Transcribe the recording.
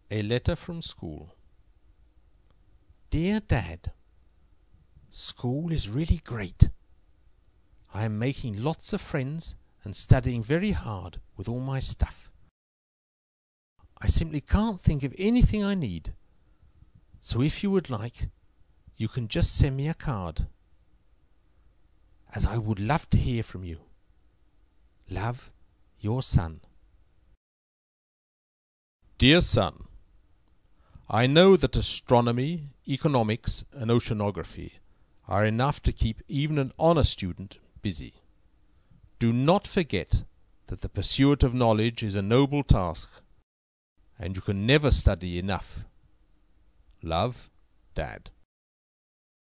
A letter from school. Dear Dad, school is really great. I am making lots of friends and studying very hard with all my stuff. I simply can't think of anything I need. So if you would like, you can just send me a card, as I would love to hear from you. Love, your son. Dear son, I know that astronomy, economics, and oceanography are enough to keep even an honor student busy. Do not forget that the pursuit of knowledge is a noble task, and you can never study enough. Love, Dad.